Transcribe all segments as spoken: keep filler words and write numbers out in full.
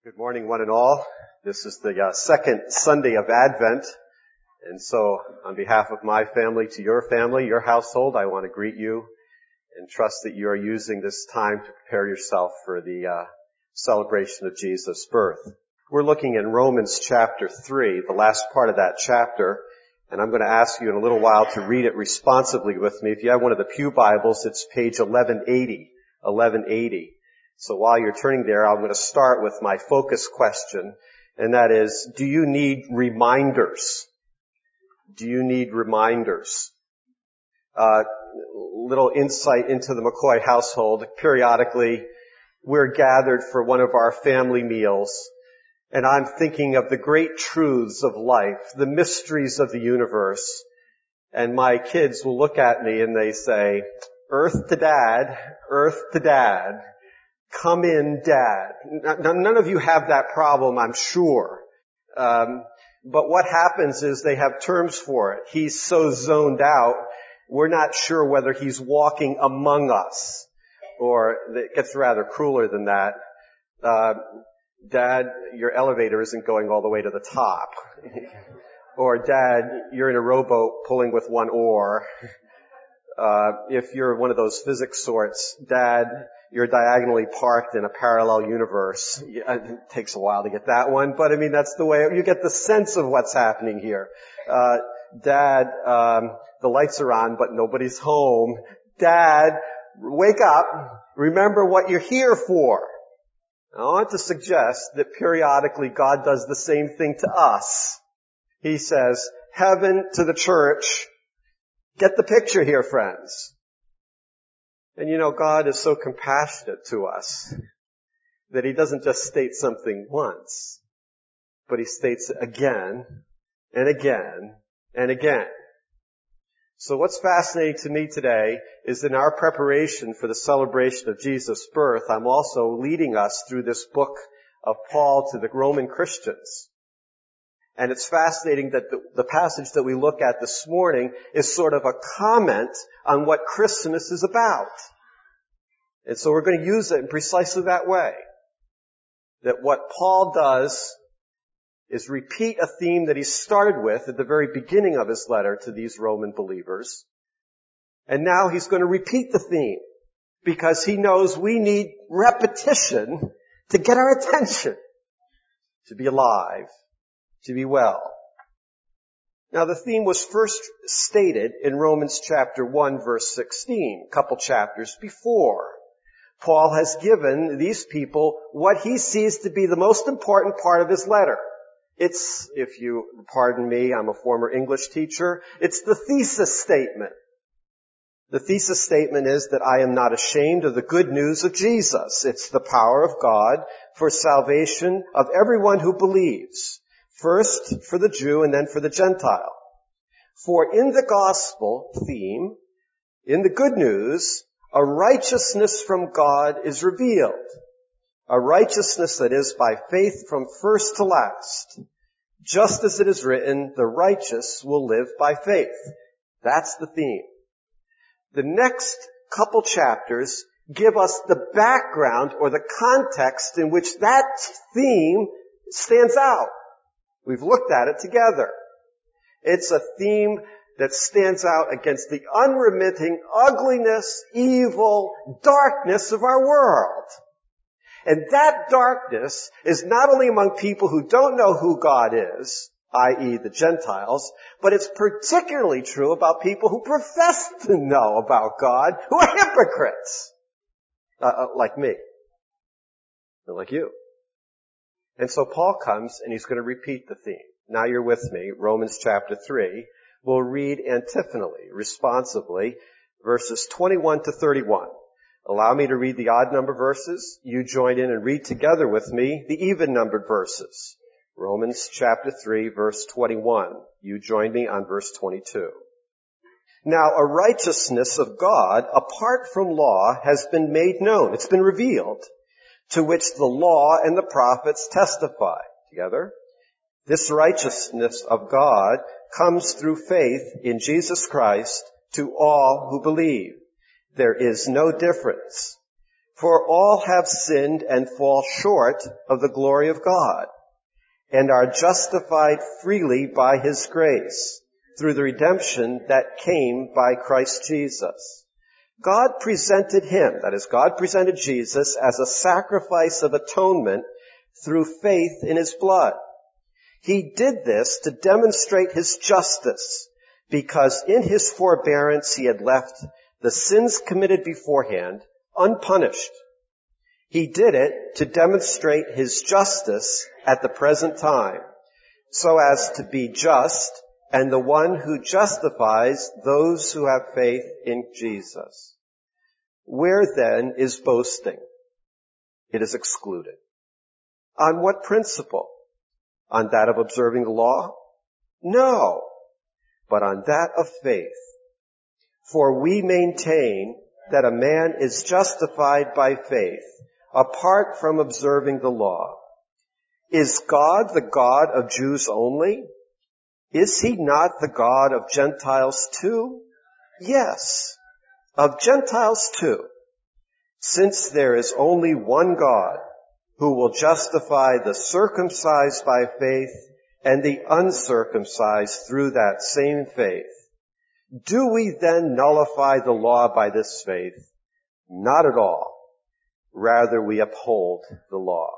Good morning, one and all. This is the uh, second Sunday of Advent, and so on behalf of my family to your family, your household, I want to greet you and trust that you are using this time to prepare yourself for the uh, celebration of Jesus' birth. We're looking in Romans chapter three, the last part of that chapter, and I'm going to ask you in a little while to read it responsibly with me. If you have one of the Pew Bibles, it's page eleven eighty. eleven eighty. So while you're turning there, I'm going to start with my focus question, and that is, do you need reminders? Do you need reminders? Uh, little insight into the McCoy household. Periodically, we're gathered for one of our family meals, and I'm thinking of the great truths of life, the mysteries of the universe, and my kids will look at me and they say, Earth to Dad, Earth to Dad. Come in, Dad. Now, none of you have that problem, I'm sure. Um, but what happens is they have terms for it. He's so zoned out, we're not sure whether he's walking among us. Or it gets rather crueler than that. Uh, Dad, your elevator isn't going all the way to the top. Or Dad, you're in a rowboat pulling with one oar. Uh, if you're one of those physics sorts, Dad, you're diagonally parked in a parallel universe. It takes a while to get that one, but I mean, that's the way, you get the sense of what's happening here. Uh, Dad, um, the lights are on, but nobody's home. Dad, wake up. Remember what you're here for. I want to suggest that periodically God does the same thing to us. He says, heaven to the church. Get the picture here, friends. And you know, God is so compassionate to us that He doesn't just state something once, but He states it again and again and again. So what's fascinating to me today is in our preparation for the celebration of Jesus' birth, I'm also leading us through this book of Paul to the Roman Christians. And it's fascinating that the, the passage that we look at this morning is sort of a comment on what Christmas is about. And so we're going to use it in precisely that way. That what Paul does is repeat a theme that he started with at the very beginning of his letter to these Roman believers. And now he's going to repeat the theme because he knows we need repetition to get our attention, to be alive, to be well. Now the theme was first stated in Romans chapter one verse sixteen, a couple chapters before. Paul has given these people what he sees to be the most important part of his letter. It's, if you pardon me, I'm a former English teacher, it's the thesis statement. The thesis statement is that I am not ashamed of the good news of Jesus. It's the power of God for salvation of everyone who believes. First for the Jew and then for the Gentile. For in the gospel theme, in the good news, a righteousness from God is revealed. A righteousness that is by faith from first to last. Just as it is written, the righteous will live by faith. That's the theme. The next couple chapters give us the background or the context in which that theme stands out. We've looked at it together. It's a theme that stands out against the unremitting ugliness, evil, darkness of our world. And that darkness is not only among people who don't know who God is, that is the Gentiles, but it's particularly true about people who profess to know about God, who are hypocrites. Uh, uh, like me. And like you. And so Paul comes and he's going to repeat the theme. Now you're with me, Romans chapter three. We'll read antiphonally, responsively, verses twenty-one to thirty-one. Allow me to read the odd number verses. You join in and read together with me the even numbered verses. Romans chapter three, verse twenty-one. You join me on verse twenty-two. Now a righteousness of God apart from law has been made known. It's been revealed, to which the law and the prophets testify. Together. This righteousness of God comes through faith in Jesus Christ to all who believe. There is no difference. For all have sinned and fall short of the glory of God, and are justified freely by his grace, through the redemption that came by Christ Jesus. God presented him, that is, God presented Jesus as a sacrifice of atonement through faith in his blood. He did this to demonstrate his justice, because in his forbearance he had left the sins committed beforehand unpunished. He did it to demonstrate his justice at the present time, so as to be just and the one who justifies those who have faith in Jesus. Where then is boasting? It is excluded. On what principle? On that of observing the law? No, but on that of faith. For we maintain that a man is justified by faith, apart from observing the law. Is God the God of Jews only? Is he not the God of Gentiles too? Yes, of Gentiles too, since there is only one God who will justify the circumcised by faith and the uncircumcised through that same faith. Do we then nullify the law by this faith? Not at all. Rather, we uphold the law.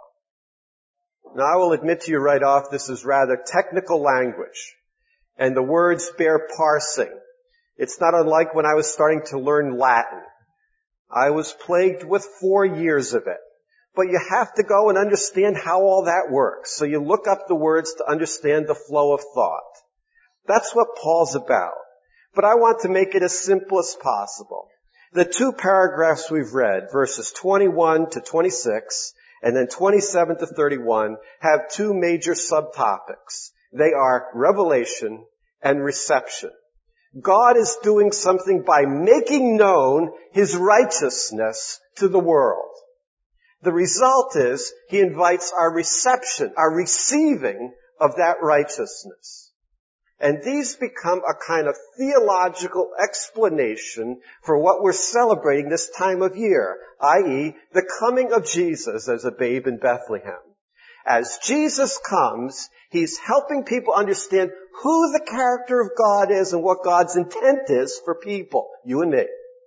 Now, I will admit to you right off, this is rather technical language, and the words bear parsing. It's not unlike when I was starting to learn Latin. I was plagued with four years of it. But you have to go and understand how all that works. So you look up the words to understand the flow of thought. That's what Paul's about. But I want to make it as simple as possible. The two paragraphs we've read, verses twenty-one to twenty-six, and then twenty-seven to thirty-one, have two major subtopics. They are revelation and reception. God is doing something by making known his righteousness to the world. The result is he invites our reception, our receiving of that righteousness. And these become a kind of theological explanation for what we're celebrating this time of year, that is the coming of Jesus as a babe in Bethlehem. As Jesus comes, he's helping people understand who the character of God is and what God's intent is for people, you and me.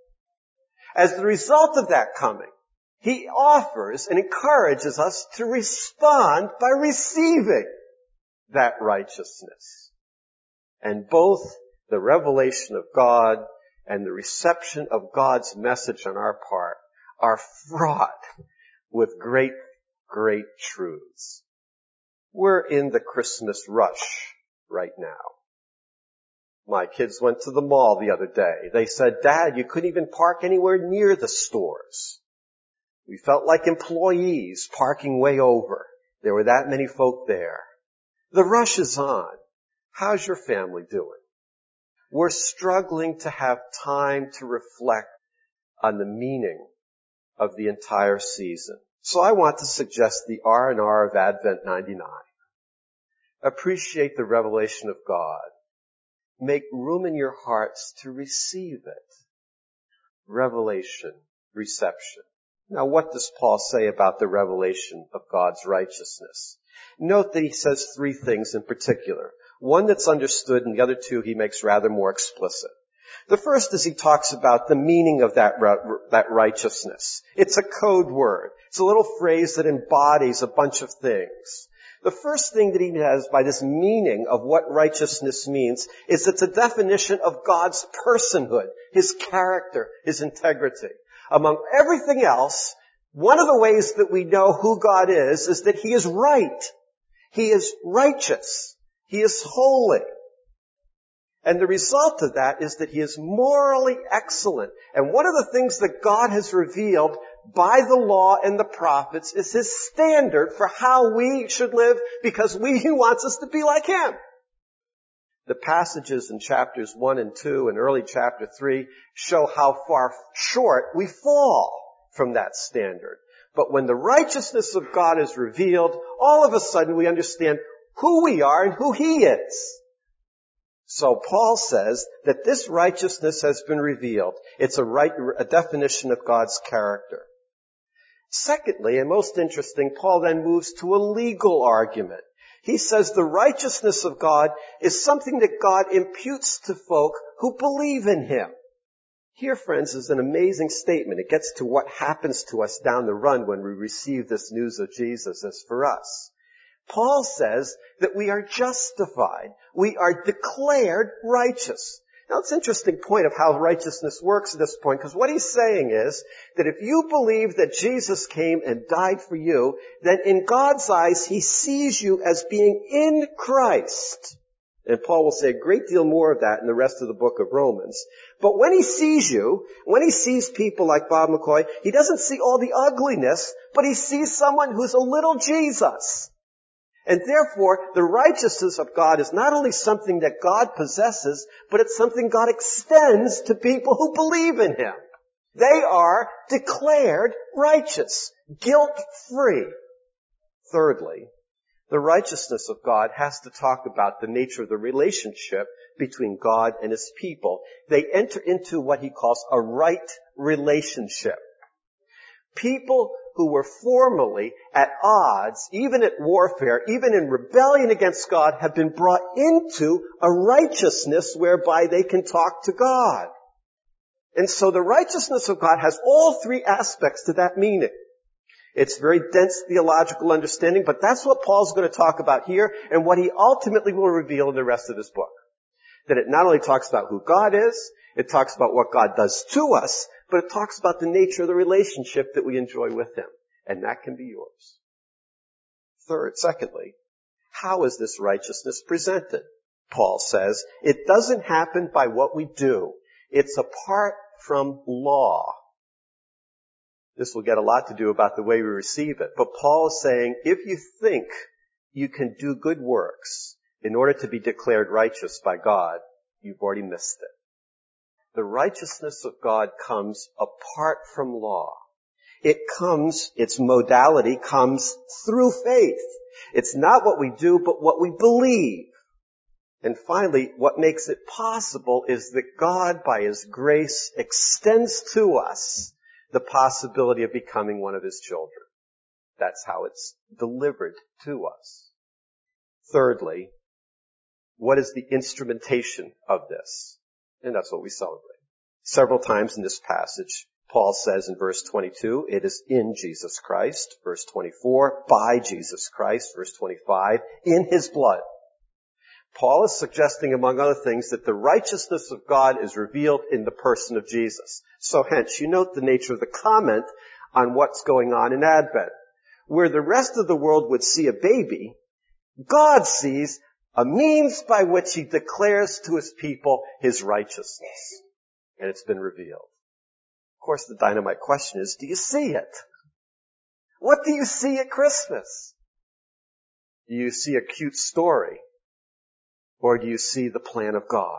As the result of that coming, he offers and encourages us to respond by receiving that righteousness. And both the revelation of God and the reception of God's message on our part are fraught with great, great truths. We're in the Christmas rush right now. My kids went to the mall the other day. They said, "Dad, you couldn't even park anywhere near the stores." We felt like employees parking way over. There were that many folk there. The rush is on. How's your family doing? We're struggling to have time to reflect on the meaning of the entire season. So I want to suggest the R and R of Advent ninety-nine. Appreciate the revelation of God. Make room in your hearts to receive it. Revelation, reception. Now, what does Paul say about the revelation of God's righteousness? Note that he says three things in particular. One that's understood, and the other two he makes rather more explicit. The first is he talks about the meaning of that, that righteousness. It's a code word. It's a little phrase that embodies a bunch of things. The first thing that he has by this meaning of what righteousness means is it's a definition of God's personhood, his character, his integrity. Among everything else, one of the ways that we know who God is is that he is right. He is righteous. He is holy. And the result of that is that he is morally excellent. And one of the things that God has revealed by the law and the prophets is his standard for how we should live, because we, he wants us to be like him. The passages in chapters one and two and early chapter three show how far short we fall from that standard. But when the righteousness of God is revealed, all of a sudden we understand who we are and who he is. So Paul says that this righteousness has been revealed. It's a, right, a definition of God's character. Secondly, and most interesting, Paul then moves to a legal argument. He says the righteousness of God is something that God imputes to folk who believe in Him. Here, friends, is an amazing statement. It gets to what happens to us down the run when we receive this news of Jesus as for us. Paul says that we are justified. We are declared righteous. Now, it's an interesting point of how righteousness works at this point, because what he's saying is that if you believe that Jesus came and died for you, then in God's eyes, He sees you as being in Christ. And Paul will say a great deal more of that in the rest of the book of Romans. But when He sees you, when He sees people like Bob McCoy, He doesn't see all the ugliness, but He sees someone who's a little Jesus. And therefore, the righteousness of God is not only something that God possesses, but it's something God extends to people who believe in Him. They are declared righteous, guilt-free. Thirdly, the righteousness of God has to talk about the nature of the relationship between God and His people. They enter into what he calls a right relationship. People who were formerly at odds, even at warfare, even in rebellion against God, have been brought into a righteousness whereby they can talk to God. And so the righteousness of God has all three aspects to that meaning. It's very dense theological understanding, but that's what Paul's going to talk about here and what he ultimately will reveal in the rest of his book. That it not only talks about who God is, it talks about what God does to us, but it talks about the nature of the relationship that we enjoy with Him. And that can be yours. Third, secondly, how is this righteousness presented? Paul says, it doesn't happen by what we do. It's apart from law. This will get a lot to do about the way we receive it. But Paul is saying, if you think you can do good works in order to be declared righteous by God, you've already missed it. The righteousness of God comes apart from law. It comes, its modality comes through faith. It's not what we do, but what we believe. And finally, what makes it possible is that God, by His grace, extends to us the possibility of becoming one of His children. That's how it's delivered to us. Thirdly, what is the instrumentation of this? And that's what we celebrate. Several times in this passage, Paul says in verse twenty-two, it is in Jesus Christ. Verse twenty-four, by Jesus Christ. Verse twenty-five, in His blood. Paul is suggesting, among other things, that the righteousness of God is revealed in the person of Jesus. So hence, you note the nature of the comment on what's going on in Advent. Where the rest of the world would see a baby, God sees a means by which He declares to His people His righteousness. And it's been revealed. Of course, the dynamite question is, do you see it? What do you see at Christmas? Do you see a cute story? Or do you see the plan of God?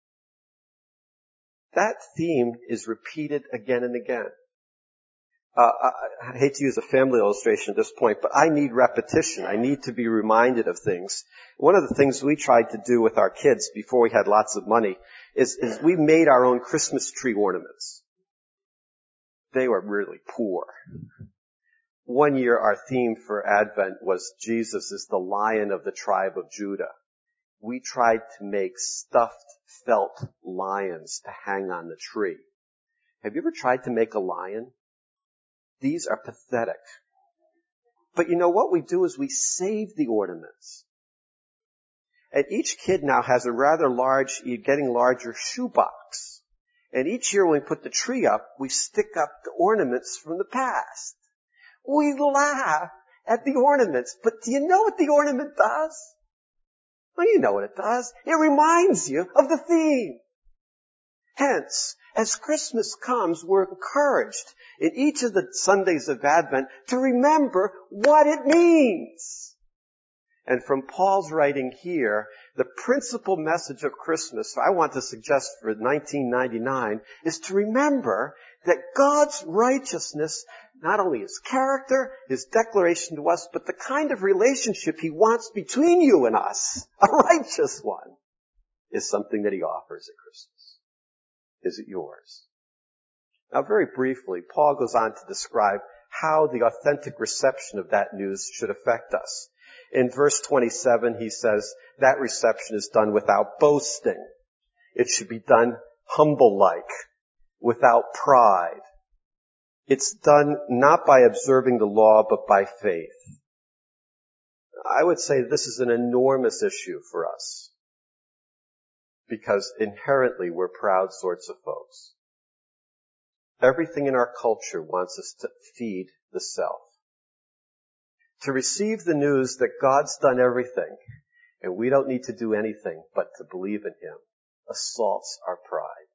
That theme is repeated again and again. Uh, I, I hate to use a family illustration at this point, but I need repetition. I need to be reminded of things. One of the things we tried to do with our kids before we had lots of money is, is we made our own Christmas tree ornaments. They were really poor. One year our theme for Advent was Jesus is the Lion of the tribe of Judah. We tried to make stuffed felt lions to hang on the tree. Have you ever tried to make a lion? These are pathetic. But you know what we do is we save the ornaments. And each kid now has a rather large, getting larger shoebox. And each year when we put the tree up, we stick up the ornaments from the past. We laugh at the ornaments, but do you know what the ornament does? Well, you know what it does. It reminds you of the theme. Hence, as Christmas comes, we're encouraged in each of the Sundays of Advent to remember what it means. And from Paul's writing here, the principal message of Christmas, I want to suggest for nineteen ninety-nine, is to remember that God's righteousness, not only His character, His declaration to us, but the kind of relationship He wants between you and us, a righteous one, is something that He offers at Christmas. Is it yours? Now, very briefly, Paul goes on to describe how the authentic reception of that news should affect us. In verse twenty-seven, he says, that reception is done without boasting. It should be done humble-like, without pride. It's done not by observing the law, but by faith. I would say this is an enormous issue for us, because inherently we're proud sorts of folks. Everything in our culture wants us to feed the self. To receive the news that God's done everything and we don't need to do anything but to believe in Him assaults our pride.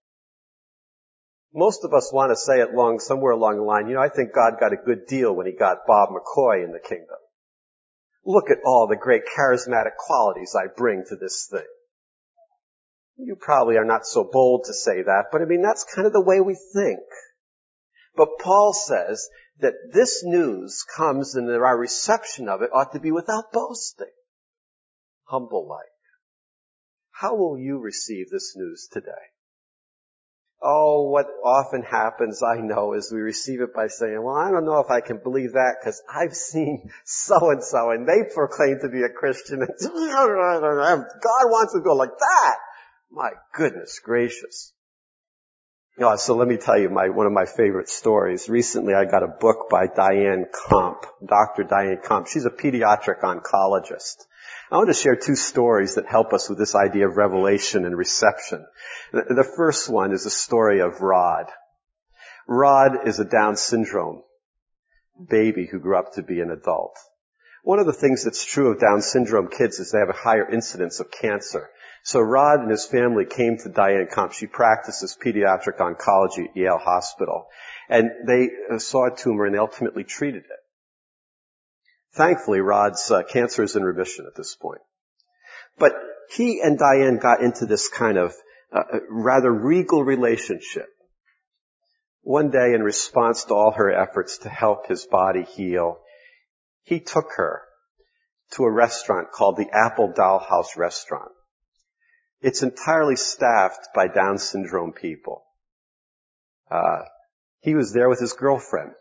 Most of us want to say it long, somewhere along the line, you know, I think God got a good deal when He got Bob McCoy in the kingdom. Look at all the great charismatic qualities I bring to this thing. You probably are not so bold to say that, but I mean, that's kind of the way we think. But Paul says that this news comes and that our reception of it ought to be without boasting. Humble-like. How will you receive this news today? Oh, what often happens, I know, is we receive it by saying, well, I don't know if I can believe that because I've seen so-and-so and they proclaim to be a Christian and God wants to go like that. My goodness gracious. Oh, so let me tell you my, one of my favorite stories. Recently I got a book by Diane Komp, Doctor Diane Komp. She's a pediatric oncologist. I want to share two stories that help us with this idea of revelation and reception. The first one is a story of Rod. Rod is a Down syndrome baby who grew up to be an adult. One of the things that's true of Down syndrome kids is they have a higher incidence of cancer. So Rod and his family came to Diane Komp. She practices pediatric oncology at Yale Hospital. And they saw a tumor and they ultimately treated it. Thankfully, Rod's uh, cancer is in remission at this point. But he and Diane got into this kind of uh, rather regal relationship. One day, in response to all her efforts to help his body heal, he took her to a restaurant called the Apple Dollhouse Restaurant. It's entirely staffed by Down syndrome people. Uh, he was there with his girlfriend.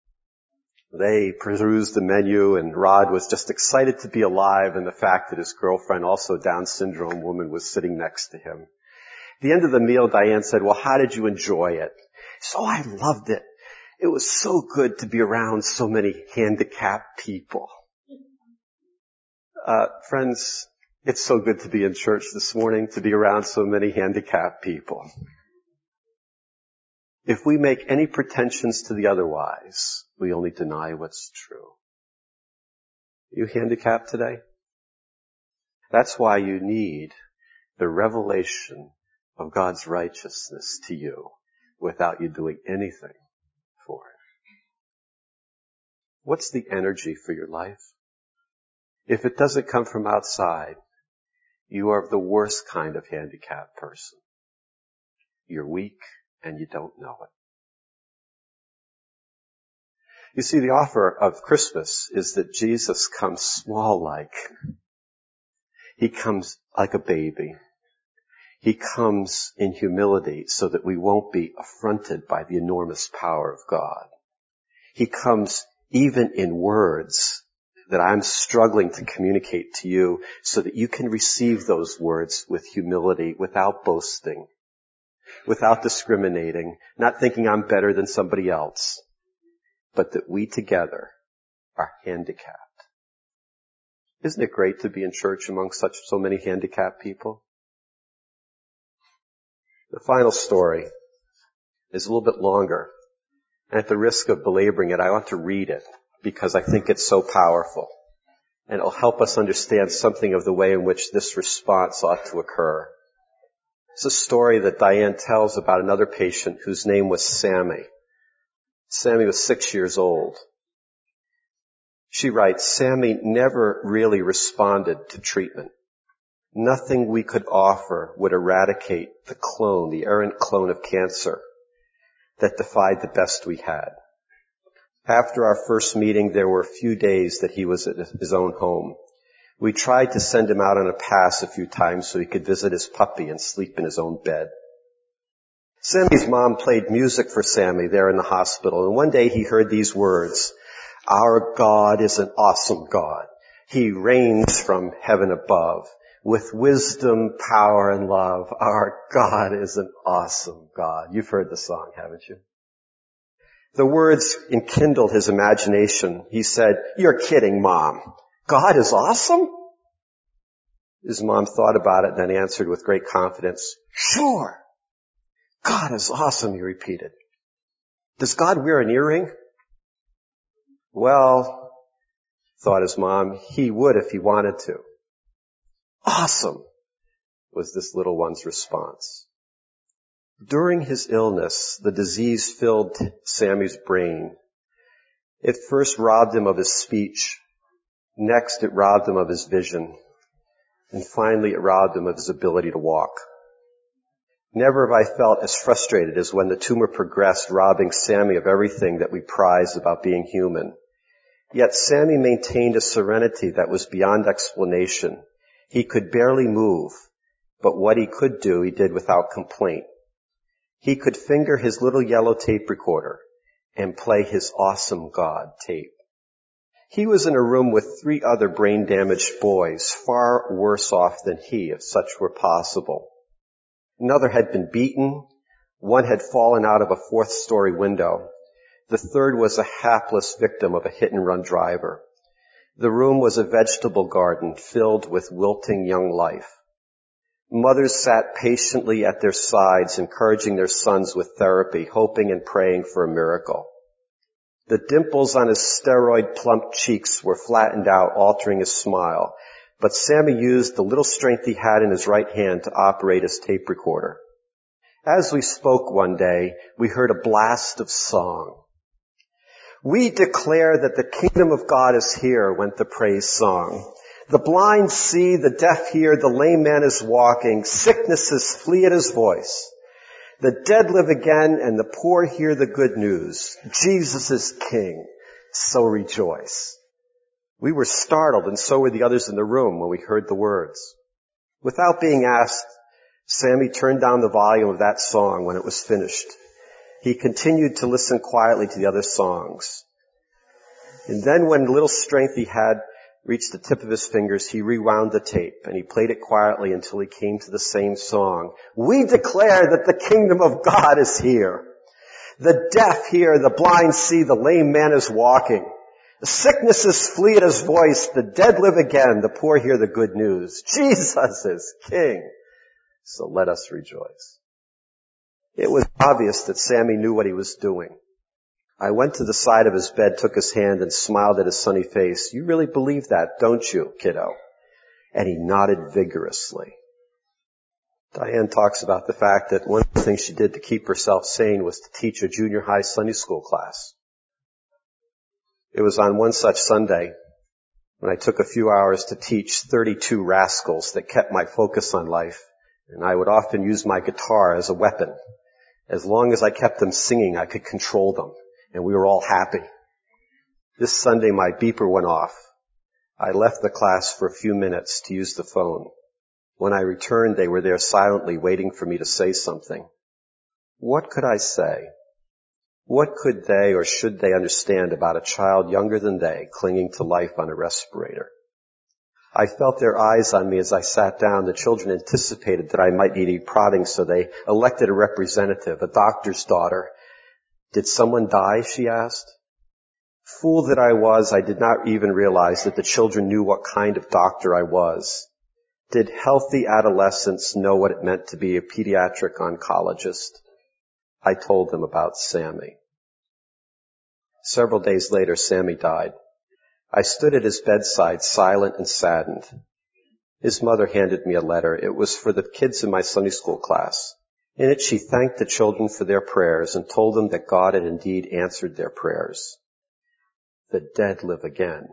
They perused the menu and Rod was just excited to be alive and the fact that his girlfriend, also Down syndrome woman, was sitting next to him. At the end of the meal, Diane said, well, how did you enjoy it? So I loved it. It was so good to be around so many handicapped people. Uh, friends, it's so good to be in church this morning, to be around so many handicapped people. If we make any pretensions to the otherwise, we only deny what's true. Are you handicapped today? That's why you need the revelation of God's righteousness to you without you doing anything for it. What's the energy for your life? If it doesn't come from outside, you are the worst kind of handicapped person. You're weak and you don't know it. You see, the offer of Christmas is that Jesus comes small-like. He comes like a baby. He comes in humility so that we won't be affronted by the enormous power of God. He comes even in words that I'm struggling to communicate to you so that you can receive those words with humility, without boasting, without discriminating, not thinking I'm better than somebody else, but that we together are handicapped. Isn't it great to be in church among such so many handicapped people? The final story is a little bit longer, and at the risk of belaboring it, I want to read it because I think it's so powerful, and it'll help us understand something of the way in which this response ought to occur. It's a story that Diane tells about another patient whose name was Sammy. Sammy was six years old. She writes, Sammy never really responded to treatment. Nothing we could offer would eradicate the clone, the errant clone of cancer that defied the best we had. After our first meeting, there were a few days that he was at his own home. We tried to send him out on a pass a few times so he could visit his puppy and sleep in his own bed. Sammy's mom played music for Sammy there in the hospital, and one day he heard these words, "Our God is an awesome God. He reigns from heaven above with wisdom, power, and love. Our God is an awesome God." You've heard the song, haven't you? The words enkindled his imagination. He said, "You're kidding, Mom. God is awesome?" His mom thought about it and then answered with great confidence, "Sure. God is awesome," he repeated. "Does God wear an earring?" "Well," thought his mom, "he would if he wanted to." "Awesome," was this little one's response. During his illness, the disease filled Sammy's brain. It first robbed him of his speech. Next, it robbed him of his vision. And finally, it robbed him of his ability to walk. Never have I felt as frustrated as when the tumor progressed, robbing Sammy of everything that we prize about being human. Yet Sammy maintained a serenity that was beyond explanation. He could barely move, but what he could do, he did without complaint. He could finger his little yellow tape recorder and play his awesome God tape. He was in a room with three other brain-damaged boys, far worse off than he, if such were possible. Another had been beaten. One had fallen out of a fourth-story window. The third was a hapless victim of a hit-and-run driver. The room was a vegetable garden filled with wilting young life. Mothers sat patiently at their sides, encouraging their sons with therapy, hoping and praying for a miracle. The dimples on his steroid plump cheeks were flattened out, altering his smile. But Sammy used the little strength he had in his right hand to operate his tape recorder. As we spoke one day, we heard a blast of song. "We declare that the kingdom of God is here," went the praise song. "The blind see, the deaf hear, the lame man is walking, sicknesses flee at his voice. The dead live again, and the poor hear the good news. Jesus is King, so rejoice." We were startled, and so were the others in the room when we heard the words. Without being asked, Sammy turned down the volume of that song when it was finished. He continued to listen quietly to the other songs. And then when the little strength he had reached the tip of his fingers, he rewound the tape, and he played it quietly until he came to the same song. "We declare that the kingdom of God is here. The deaf hear, the blind see, the lame man is walking. The sicknesses flee at his voice, the dead live again, the poor hear the good news. Jesus is King, so let us rejoice." It was obvious that Sammy knew what he was doing. I went to the side of his bed, took his hand, and smiled at his sunny face. "You really believe that, don't you, kiddo?" And he nodded vigorously. Diane talks about the fact that one of the things she did to keep herself sane was to teach a junior high Sunday school class. It was on one such Sunday when I took a few hours to teach thirty-two rascals that kept my focus on life, and I would often use my guitar as a weapon. As long as I kept them singing, I could control them, and we were all happy. This Sunday, my beeper went off. I left the class for a few minutes to use the phone. When I returned, they were there silently waiting for me to say something. What could I say? What could they or should they understand about a child younger than they clinging to life on a respirator? I felt their eyes on me as I sat down. The children anticipated that I might need prodding, so they elected a representative, a doctor's daughter. "Did someone die?" she asked. Fool that I was, I did not even realize that the children knew what kind of doctor I was. Did healthy adolescents know what it meant to be a pediatric oncologist? I told them about Sammy. Several days later, Sammy died. I stood at his bedside, silent and saddened. His mother handed me a letter. It was for the kids in my Sunday school class. In it, she thanked the children for their prayers and told them that God had indeed answered their prayers. The dead live again.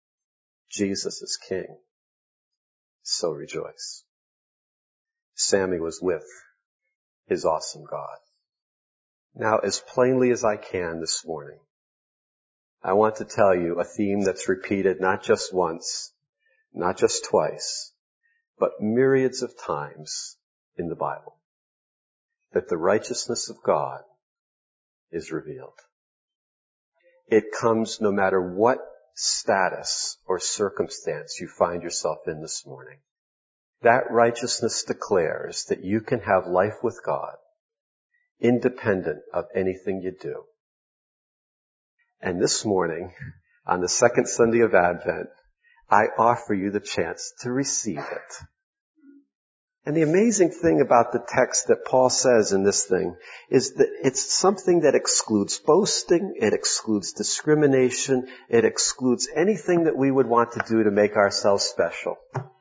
Jesus is King. So rejoice. Sammy was with his awesome God. Now, as plainly as I can this morning, I want to tell you a theme that's repeated not just once, not just twice, but myriads of times in the Bible. that the righteousness of God is revealed. It comes no matter what status or circumstance you find yourself in this morning. That righteousness declares that you can have life with God independent of anything you do. And this morning, on the second Sunday of Advent, I offer you the chance to receive it. And the amazing thing about the text that Paul says in this thing is that it's something that excludes boasting, it excludes discrimination, it excludes anything that we would want to do to make ourselves special.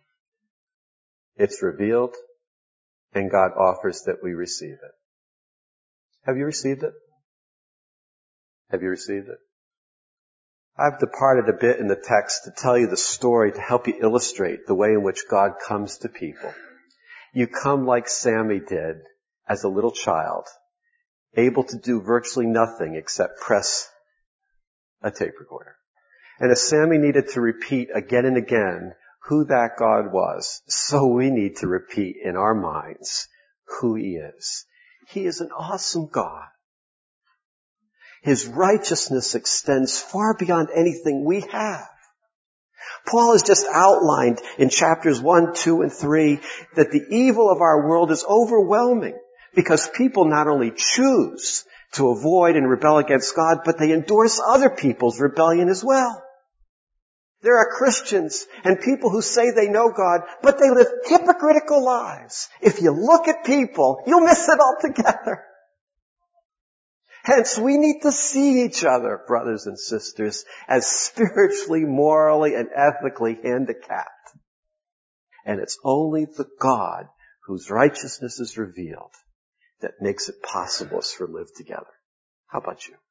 It's revealed, and God offers that we receive it. Have you received it? Have you received it? I've departed a bit in the text to tell you the story to help you illustrate the way in which God comes to people. You come like Sammy did as a little child, able to do virtually nothing except press a tape recorder. And as Sammy needed to repeat again and again who that God was, so we need to repeat in our minds who He is. He is an awesome God. His righteousness extends far beyond anything we have. Paul has just outlined in chapters one, two, and three that the evil of our world is overwhelming because people not only choose to avoid and rebel against God, but they endorse other people's rebellion as well. There are Christians and people who say they know God, but they live hypocritical lives. If you look at people, you'll miss it altogether. Hence, we need to see each other, brothers and sisters, as spiritually, morally, and ethically handicapped. And it's only the God whose righteousness is revealed that makes it possible for us to live together. How about you?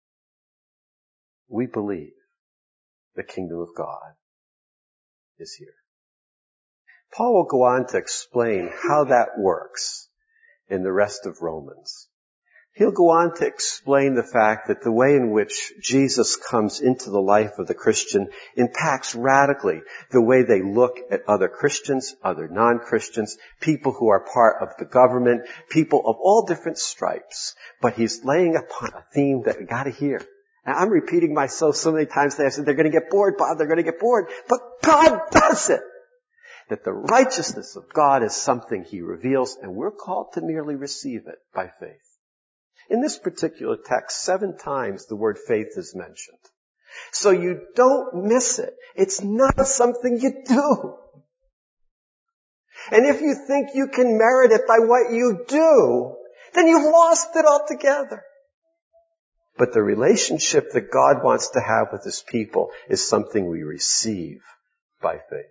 We believe the kingdom of God is here. Paul will go on to explain how that works in the rest of Romans. He'll go on to explain the fact that the way in which Jesus comes into the life of the Christian impacts radically the way they look at other Christians, other non-Christians, people who are part of the government, people of all different stripes. But he's laying upon a theme that we gotta hear. And I'm repeating myself so many times that I said, they're gonna get bored, Bob, they're gonna get bored. But God does it! That the righteousness of God is something He reveals, and we're called to merely receive it by faith. In this particular text, seven times the word faith is mentioned. So you don't miss it. It's not something you do. And if you think you can merit it by what you do, then you've lost it altogether. But the relationship that God wants to have with His people is something we receive by faith.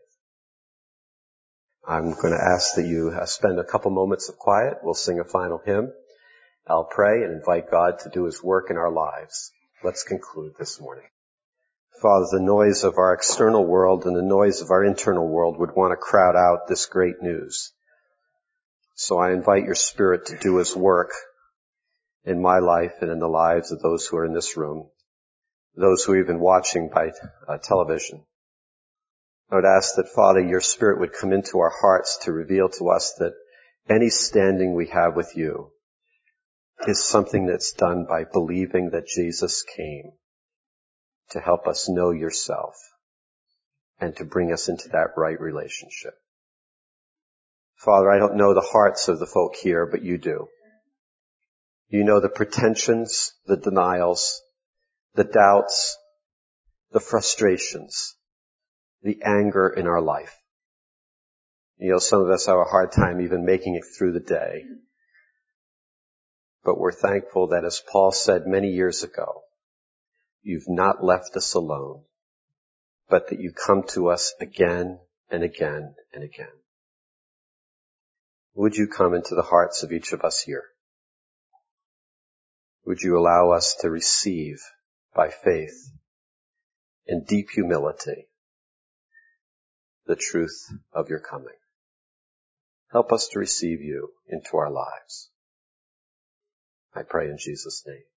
I'm going to ask that you spend a couple moments of quiet. We'll sing a final hymn. I'll pray and invite God to do His work in our lives. Let's conclude this morning. Father, the noise of our external world and the noise of our internal world would want to crowd out this great news. So I invite your Spirit to do His work in my life and in the lives of those who are in this room, those who are even watching by uh, television. I would ask that, Father, your Spirit would come into our hearts to reveal to us that any standing we have with you is something that's done by believing that Jesus came to help us know yourself and to bring us into that right relationship. Father, I don't know the hearts of the folk here, but you do. You know the pretensions, the denials, the doubts, the frustrations, the anger in our life. You know, some of us have a hard time even making it through the day. But we're thankful that, as Paul said many years ago, you've not left us alone, but that you come to us again and again and again. Would you come into the hearts of each of us here? Would you allow us to receive by faith in deep humility the truth of your coming? Help us to receive you into our lives. I pray in Jesus' name.